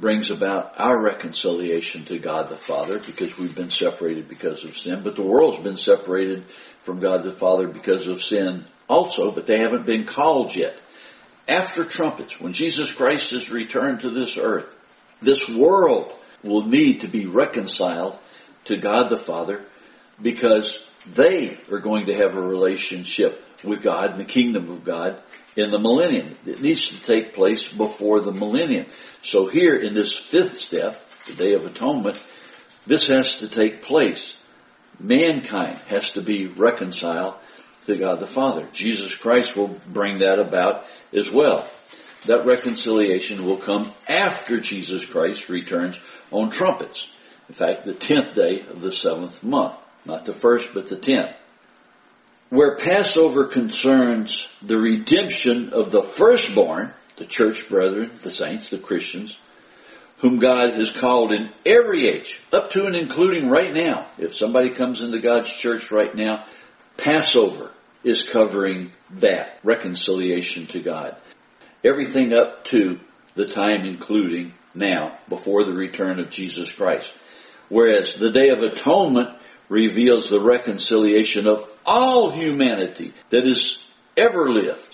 brings about our reconciliation to God the Father because we've been separated because of sin. But the world's been separated from God the Father because of sin also, but they haven't been called yet. After trumpets, when Jesus Christ is returned to this earth, this world will need to be reconciled to God the Father because they are going to have a relationship with God in the kingdom of God in the millennium. It needs to take place before the millennium. So here in this fifth step, the Day of Atonement, this has to take place. Mankind has to be reconciled to God the Father. Jesus Christ will bring that about as well. That reconciliation will come after Jesus Christ returns on trumpets. In fact, the 10th day of the 7th month. Not the first, but the 10th. Where Passover concerns the redemption of the firstborn, the church brethren, the saints, the Christians, whom God has called in every age, up to and including right now. If somebody comes into God's church right now, Passover is covering that reconciliation to God. Everything up to the time including now, before the return of Jesus Christ. Whereas the Day of Atonement reveals the reconciliation of all humanity that has ever lived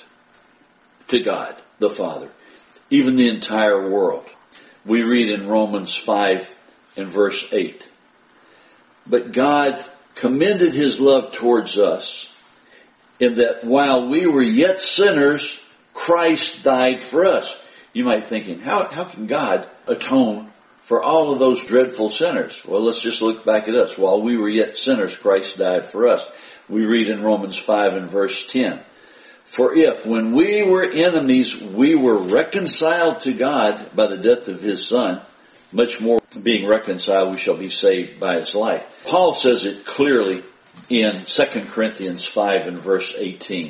to God the Father, even the entire world. We read in Romans 5 and verse 8, "But God commended His love towards us in that while we were yet sinners, Christ died for us." You might be thinking, how can God atone for all of those dreadful sinners? Well, let's just look back at us. While we were yet sinners, Christ died for us. We read in Romans 5 and verse 10, "For if, when we were enemies, we were reconciled to God by the death of His Son, much more being reconciled, we shall be saved by His life." Paul says it clearly in 2 Corinthians 5 and verse 18.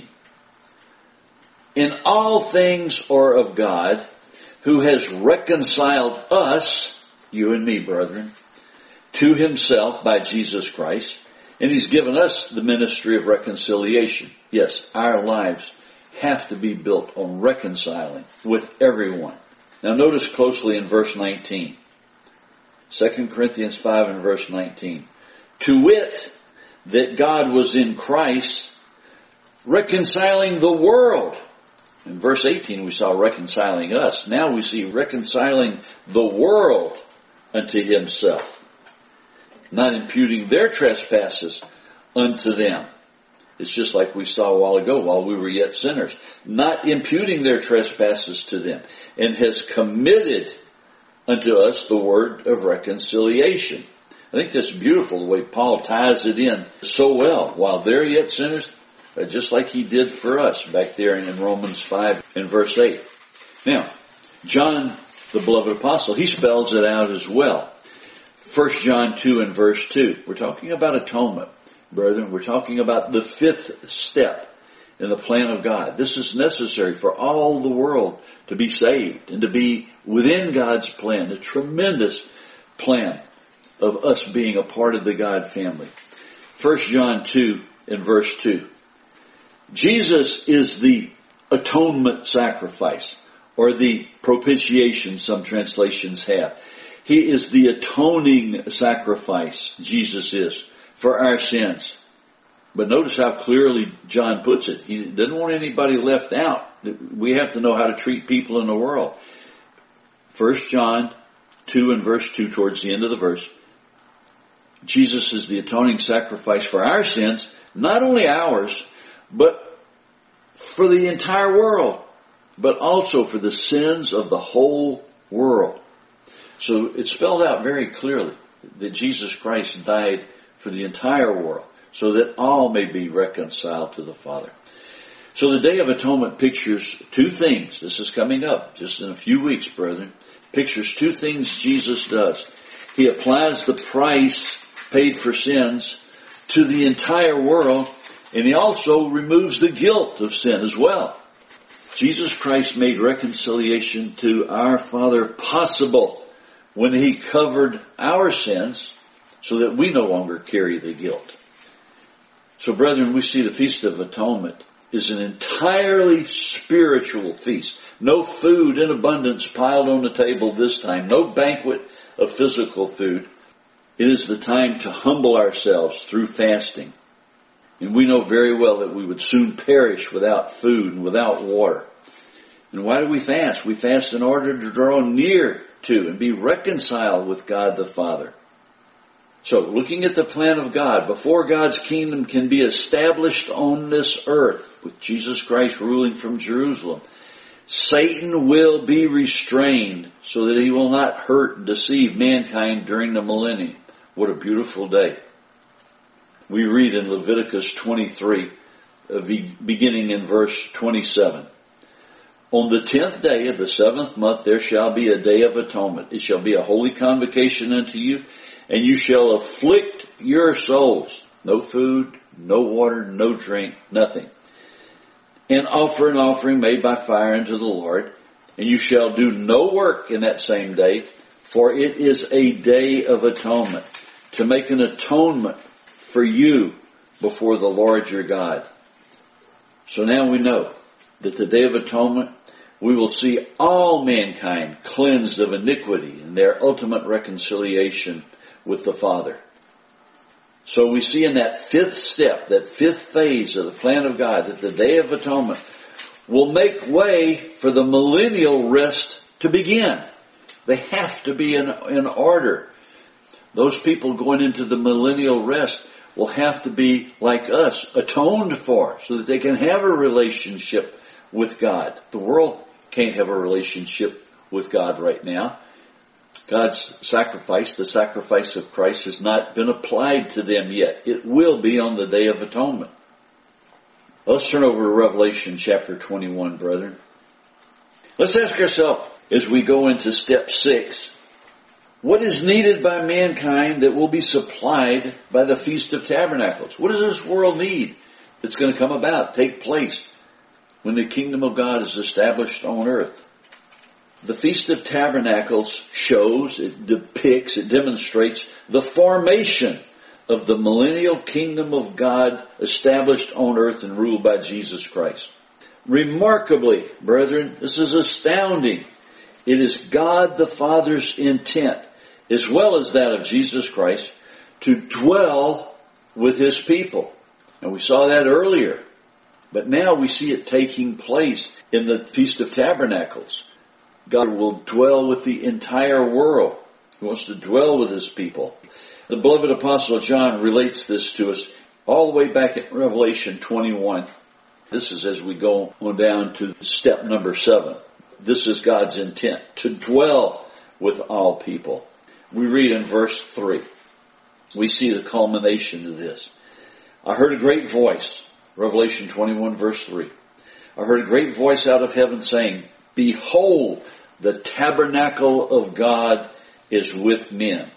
"In all things are of God, who has reconciled us," you and me, brethren, "to Himself by Jesus Christ, and He's given us the ministry of reconciliation." Yes, our lives have to be built on reconciling with everyone. Now notice closely in verse 19. 2 Corinthians 5 and verse 19. "To wit, that God was in Christ, reconciling the world." In verse 18 we saw reconciling us. Now we see reconciling the world unto Himself, not imputing their trespasses unto them. It's just like we saw a while ago, while we were yet sinners. Not imputing their trespasses to them, and has committed unto us the word of reconciliation. I think that's beautiful, the way Paul ties it in so well. While they're yet sinners, just like He did for us back there in Romans 5 and verse 8. Now, John, the beloved apostle, he spells it out as well. 1 John 2 and verse 2. We're talking about atonement, brethren. We're talking about the fifth step in the plan of God. This is necessary for all the world to be saved and to be within God's plan, a tremendous plan of us being a part of the God family. 1 John 2 and verse 2. Jesus is the atonement sacrifice, or the propitiation, some translations have. He is the atoning sacrifice, Jesus is, for our sins. But notice how clearly John puts it. He doesn't want anybody left out. We have to know how to treat people in the world. 1 John 2 and verse 2, towards the end of the verse. Jesus is the atoning sacrifice for our sins, not only ours, but for the entire world, but also for the sins of the whole world. So it's spelled out very clearly that Jesus Christ died for the entire world, so that all may be reconciled to the Father. So the Day of Atonement pictures two things. This is coming up just in a few weeks, brethren. Pictures two things Jesus does. He applies the price paid for sins to the entire world, and He also removes the guilt of sin as well. Jesus Christ made reconciliation to our Father possible when He covered our sins so that we no longer carry the guilt. So brethren, we see the Feast of Atonement is an entirely spiritual feast. No food in abundance piled on the table this time. No banquet of physical food. It is the time to humble ourselves through fasting. And we know very well that we would soon perish without food and without water. And why do we fast? We fast in order to draw near to and be reconciled with God the Father. So, looking at the plan of God, before God's kingdom can be established on this earth, with Jesus Christ ruling from Jerusalem, Satan will be restrained so that he will not hurt and deceive mankind during the millennium. What a beautiful day. We read in Leviticus 23, beginning in verse 27. On the 10th day of the 7th month there shall be a day of atonement. It shall be a holy convocation unto you, and you shall afflict your souls. No food, no water, no drink, nothing. And offer an offering made by fire unto the Lord. And you shall do no work in that same day, for it is a day of atonement, to make an atonement for you before the Lord your God. So now we know that the Day of Atonement, we will see all mankind cleansed of iniquity and their ultimate reconciliation with the Father. So we see in that fifth step, that fifth phase of the plan of God, that the Day of Atonement will make way for the millennial rest to begin. They have to be in order. Those people going into the millennial rest will have to be, like us, atoned for, so that they can have a relationship with God. The world can't have a relationship with God right now. God's sacrifice, the sacrifice of Christ, has not been applied to them yet. It will be on the Day of Atonement. Let's turn over to Revelation chapter 21, brethren. Let's ask ourselves, as we go into step 6, what is needed by mankind that will be supplied by the Feast of Tabernacles? What does this world need that's going to come about, take place, when the kingdom of God is established on earth? The Feast of Tabernacles shows, it depicts, it demonstrates the formation of the millennial kingdom of God established on earth and ruled by Jesus Christ. Remarkably, brethren, this is astounding. It is God the Father's intent, as well as that of Jesus Christ, to dwell with His people. And we saw that earlier. But now we see it taking place in the Feast of Tabernacles. God will dwell with the entire world. He wants to dwell with His people. The beloved Apostle John relates this to us all the way back in Revelation 21. This is as we go on down to step number 7. This is God's intent, to dwell with all people. We read in verse 3. We see the culmination of this. I heard a great voice, Revelation 21 verse 3. I heard a great voice out of heaven saying, Behold, the tabernacle of God is with men.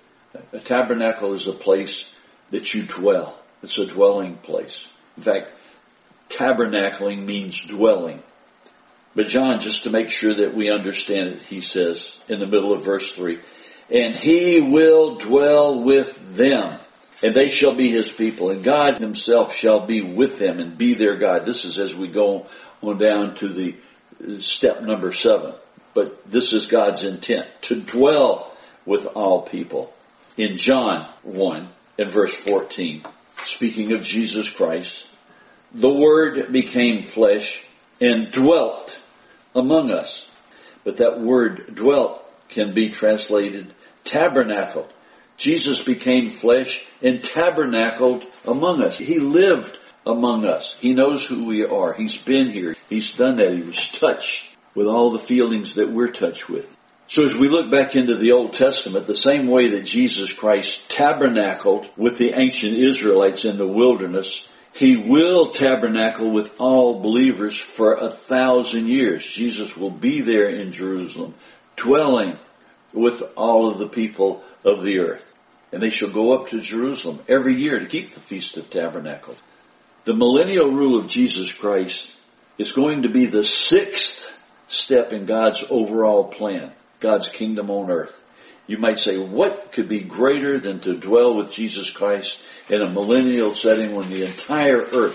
A tabernacle is a place that you dwell. It's a dwelling place. In fact, tabernacling means dwelling. But John, just to make sure that we understand it, he says in the middle of verse 3, And He will dwell with them, and they shall be His people, and God Himself shall be with them and be their God. This is as we go on down to the step number 7. But this is God's intent, to dwell with all people. In John 1 and verse 14, speaking of Jesus Christ, the Word became flesh and dwelt among us. But that word dwelt can be translated tabernacled. Jesus became flesh and tabernacled among us. He lived among us. He knows who we are. He's been here. He's done that. He was touched with all the feelings that we're touched with. So as we look back into the Old Testament, the same way that Jesus Christ tabernacled with the ancient Israelites in the wilderness, He will tabernacle with all believers for 1,000 years. Jesus will be there in Jerusalem, dwelling with all of the people of the earth. And they shall go up to Jerusalem every year to keep the Feast of Tabernacles. The millennial rule of Jesus Christ is going to be the 6th step in God's overall plan, God's kingdom on earth. You might say, what could be greater than to dwell with Jesus Christ in a millennial setting when the entire earth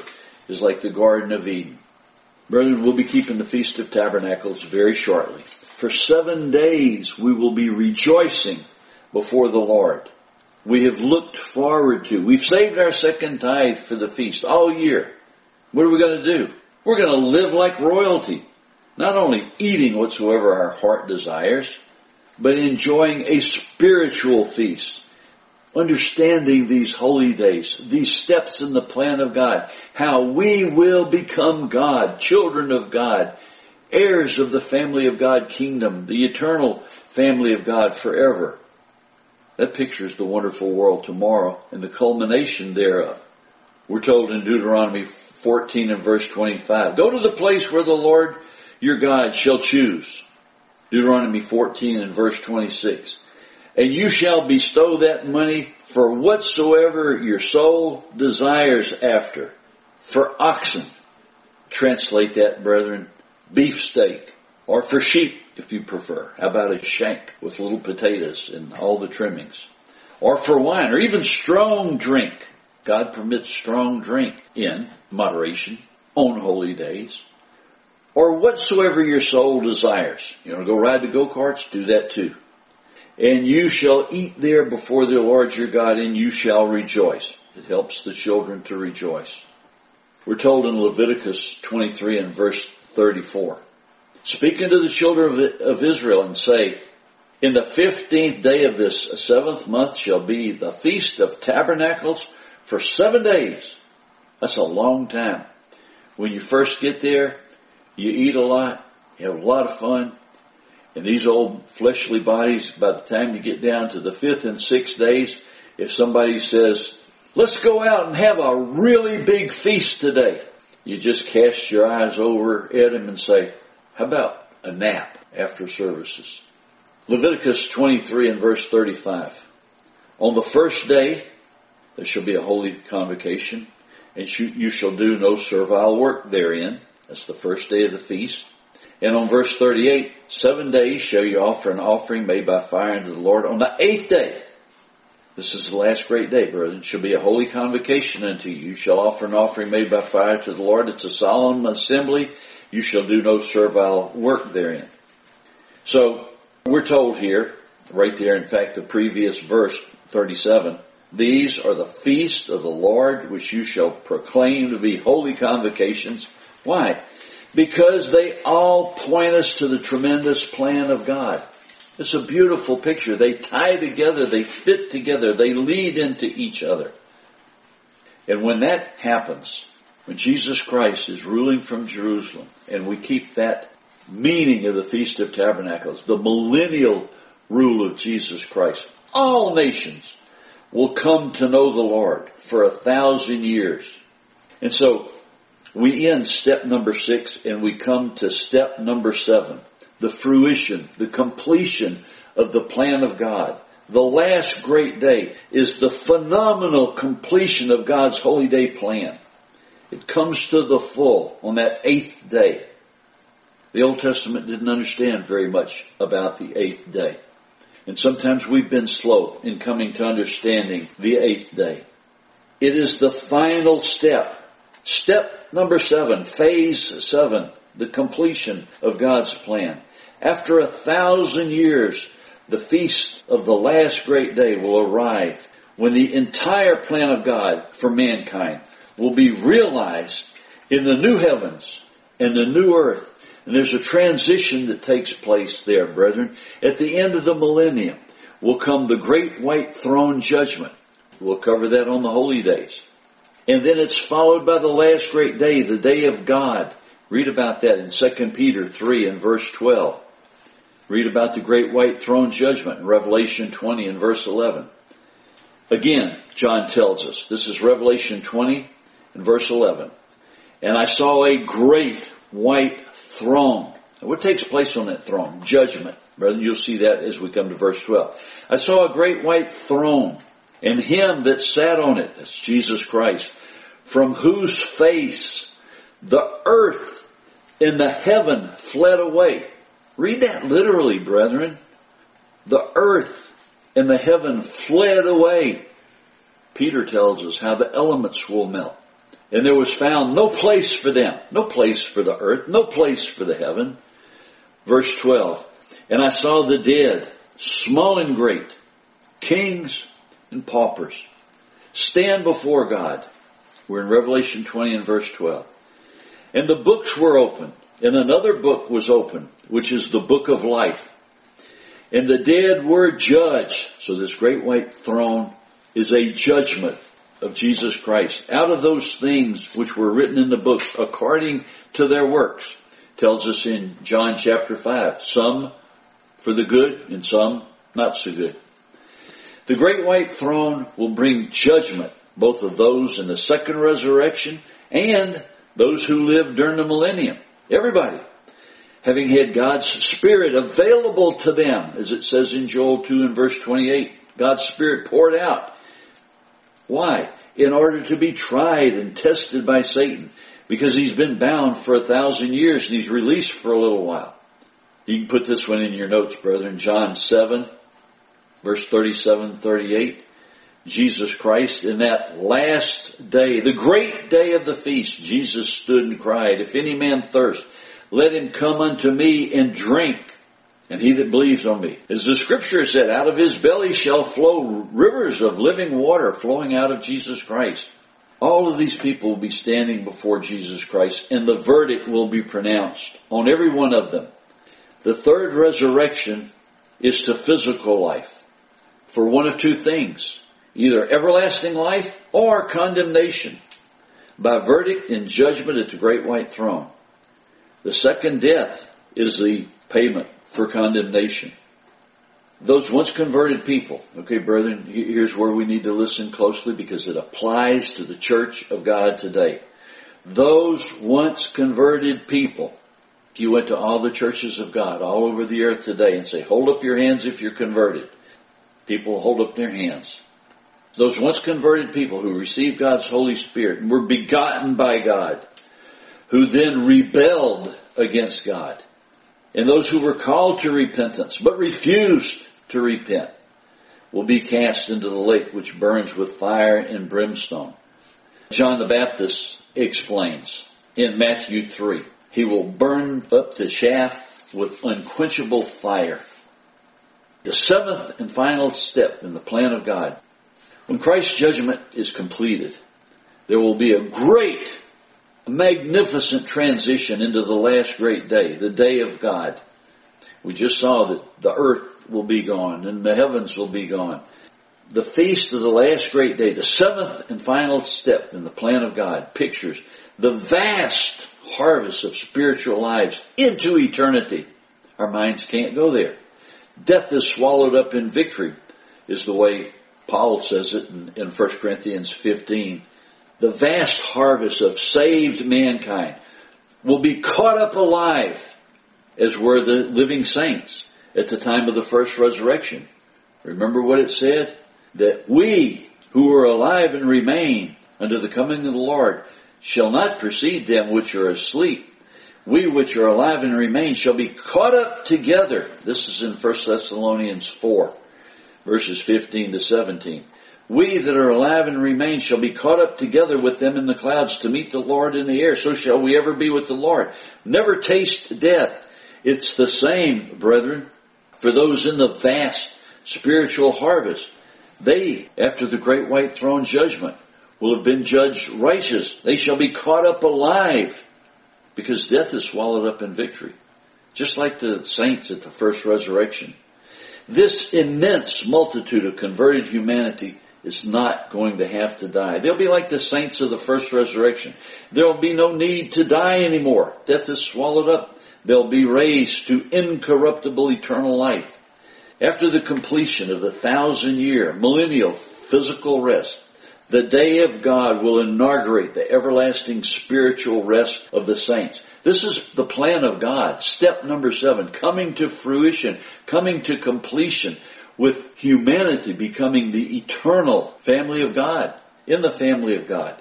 is like the Garden of Eden. Brethren, we'll be keeping the Feast of Tabernacles very shortly. For 7 days we will be rejoicing before the Lord. We have looked forward to. We've saved our second tithe for the feast all year. What are we going to do? We're going to live like royalty. Not only eating whatsoever our heart desires, but enjoying a spiritual feast. Understanding these holy days, these steps in the plan of God, how we will become God, children of God, heirs of the family of God kingdom, the eternal family of God forever. That pictures the wonderful world tomorrow and the culmination thereof. We're told in Deuteronomy 14 and verse 25, go to the place where the Lord your God shall choose. Deuteronomy 14 and verse 26. And you shall bestow that money for whatsoever your soul desires after. For oxen. Translate that, brethren, beefsteak. Or for sheep, if you prefer. How about a shank with little potatoes and all the trimmings? Or for wine, or even strong drink. God permits strong drink in moderation on holy days. Or whatsoever your soul desires. You want to go ride the go-karts? Do that too. And you shall eat there before the Lord your God, and you shall rejoice. It helps the children to rejoice. We're told in Leviticus 23 and verse 34, speak unto the children of Israel and say, in the 15th day of this 7th month shall be the Feast of Tabernacles for 7 days. That's a long time. When you first get there, you eat a lot, you have a lot of fun. And these old fleshly bodies, by the time you get down to the 5th and 6th days, if somebody says, let's go out and have a really big feast today, you just cast your eyes over at them and say, how about a nap after services? Leviticus 23 and verse 35. On the first day, there shall be a holy convocation, and you shall do no servile work therein. That's the first day of the feast. And on verse 38, 7 days shall you offer an offering made by fire unto the Lord. On the 8th day, this is the last great day, brethren, shall be a holy convocation unto you. You shall offer an offering made by fire to the Lord. It's a solemn assembly. You shall do no servile work therein. So, we're told here, right there, in fact, the previous verse, 37, these are the feasts of the Lord, which you shall proclaim to be holy convocations. Why? Because they all point us to the tremendous plan of God. It's a beautiful picture. They tie together, they fit together, they lead into each other. And when that happens, when Jesus Christ is ruling from Jerusalem, and we keep that meaning of the Feast of Tabernacles, the millennial rule of Jesus Christ, all nations will come to know the Lord for 1,000 years. And so, we end step number 6 and we come to step number 7. The fruition, the completion of the plan of God. The last great day is the phenomenal completion of God's holy day plan. It comes to the full on that 8th day. The Old Testament didn't understand very much about the 8th day. And sometimes we've been slow in coming to understanding the 8th day. It is the final step. Step number 7, phase 7, the completion of God's plan. After 1,000 years, the feast of the last great day will arrive when the entire plan of God for mankind will be realized in the new heavens and the new earth. And there's a transition that takes place there, brethren. At the end of the millennium will come the great white throne judgment. We'll cover that on the holy days. And then it's followed by the last great day, the day of God. Read about that in 2 Peter 3 and verse 12. Read about the great white throne judgment in Revelation 20 and verse 11. Again, John tells us, this is Revelation 20 and verse 11. And I saw a great white throne. And what takes place on that throne? Judgment. Brethren, you'll see that as we come to verse 12. I saw a great white throne, and him that sat on it, that's Jesus Christ, from whose face the earth and the heaven fled away. Read that literally, brethren. The earth and the heaven fled away. Peter tells us how the elements will melt And there was found no place for them, no place for the earth, no place for the heaven. Verse 12, and I saw the dead, small and great, kings and paupers, stand before God. We're in Revelation 20 and verse 12. And the books were opened, and another book was opened, which is the book of life. And the dead were judged. So this great white throne is a judgment of Jesus Christ. Out of those things which were written in the books according to their works. Tells us in John chapter 5. Some for the good and some not so good. The great white throne will bring judgment, both of those in the second resurrection and those who live during the millennium. Everybody. Having had God's Spirit available to them, as it says in Joel 2 and verse 28. God's Spirit poured out. Why? In order to be tried and tested by Satan. Because he's been bound for 1,000 years and he's released for a little while. You can put this one in your notes, brethren. John 7, verse 37, 38. Jesus Christ, in that last day, the great day of the feast, Jesus stood and cried, if any man thirst, let him come unto me and drink. And he that believes on me, as the scripture said, out of his belly shall flow rivers of living water flowing out of Jesus Christ. All of these people will be standing before Jesus Christ, and the verdict will be pronounced on every one of them. The third resurrection is to physical life for one of two things, either everlasting life or condemnation by verdict and judgment at the great white throne. The second death is the payment for condemnation. Those once converted people, okay, brethren, here's where we need to listen closely because it applies to the church of God today. Those once converted people, if you went to all the churches of God all over the earth today and say, hold up your hands if you're converted, people hold up their hands. Those once converted people who received God's Holy Spirit and were begotten by God, who then rebelled against God, and those who were called to repentance but refused to repent will be cast into the lake which burns with fire and brimstone. John the Baptist explains in Matthew 3, he will burn up the shaft with unquenchable fire. The seventh and final step in the plan of God. When Christ's judgment is completed, there will be a great, magnificent transition into the last great day, the day of God. We just saw that the earth will be gone and the heavens will be gone. The feast of the last great day, the seventh and final step in the plan of God, pictures the vast harvest of spiritual lives into eternity. Our minds can't go there. Death is swallowed up in victory, is the way Paul says it in 1 Corinthians 15. The vast harvest of saved mankind will be caught up alive, as were the living saints at the time of the first resurrection. Remember what it said? That we who are alive and remain unto the coming of the Lord shall not precede them which are asleep. We which are alive and remain shall be caught up together. This is in 1 Thessalonians 4, verses 15 to 17. We that are alive and remain shall be caught up together with them in the clouds to meet the Lord in the air. So shall we ever be with the Lord. Never taste death. It's the same, brethren, for those in the vast spiritual harvest. They, after the great white throne judgment, will have been judged righteous. They shall be caught up alive because death is swallowed up in victory. Just like the saints at the first resurrection. This immense multitude of converted humanity is not going to have to die. They'll be like the saints of the first resurrection. There'll be no need to die anymore. Death is swallowed up. They'll be raised to incorruptible eternal life. After the completion of the 1,000-year millennial physical rest, the day of God will inaugurate the everlasting spiritual rest of the saints. This is the plan of God. Step number 7, coming to fruition, coming to completion, with humanity becoming the eternal family of God, in the family of God.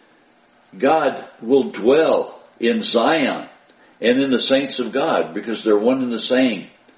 God will dwell in Zion and in the saints of God because they're one and the same.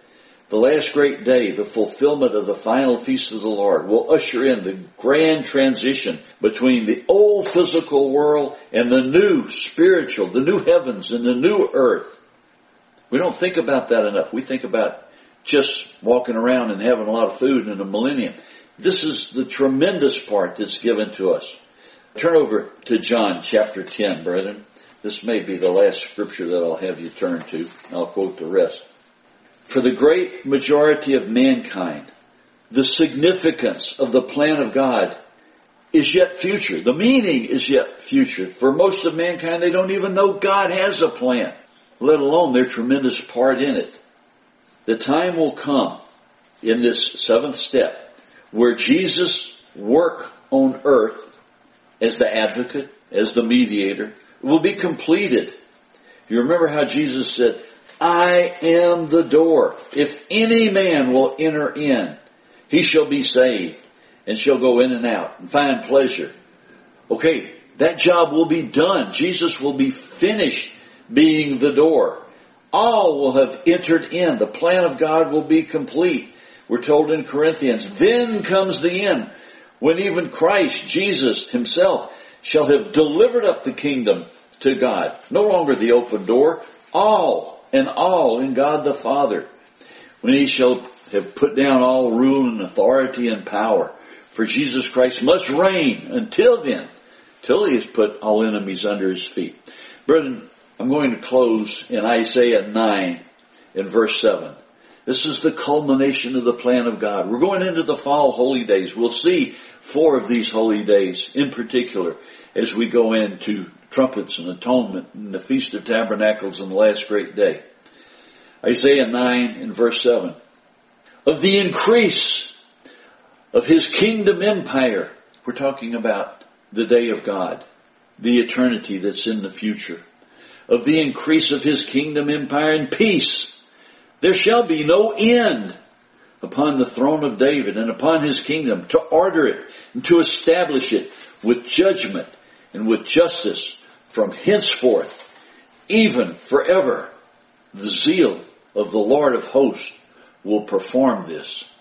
The last great day, the fulfillment of the final feast of the Lord, will usher in the grand transition between the old physical world and the new spiritual, the new heavens and the new earth. We don't think about that enough. We think about just walking around and having a lot of food in a millennium. This is the tremendous part that's given to us. Turn over to John chapter 10, brethren. This may be the last scripture that I'll have you turn to. I'll quote the rest. For the great majority of mankind, the significance of the plan of God is yet future. The meaning is yet future. For most of mankind, they don't even know God has a plan, let alone their tremendous part in it. The time will come in this seventh step where Jesus' work on earth as the advocate, as the mediator, will be completed. You remember how Jesus said, I am the door. If any man will enter in, he shall be saved and shall go in and out and find pleasure. Okay, that job will be done. Jesus will be finished being the door. All will have entered in. The plan of God will be complete. We're told in Corinthians, then comes the end, when even Christ, Jesus himself, shall have delivered up the kingdom to God. No longer the open door, all in God the Father. When he shall have put down all rule and authority and power. For Jesus Christ must reign until then, till he has put all enemies under his feet. Brethren, I'm going to close in Isaiah 9 in verse 7. This is the culmination of the plan of God. We're going into the fall holy days. We'll see 4 of these holy days in particular as we go into trumpets and atonement and the Feast of Tabernacles and the last great day. Isaiah 9 in verse 7. Of the increase of his kingdom empire. We're talking about the day of God, the eternity that's in the future. Of the increase of his kingdom empire and peace. There shall be no end upon the throne of David and upon his kingdom, to order it and to establish it with judgment and with justice from henceforth, even forever. The zeal of the Lord of hosts will perform this.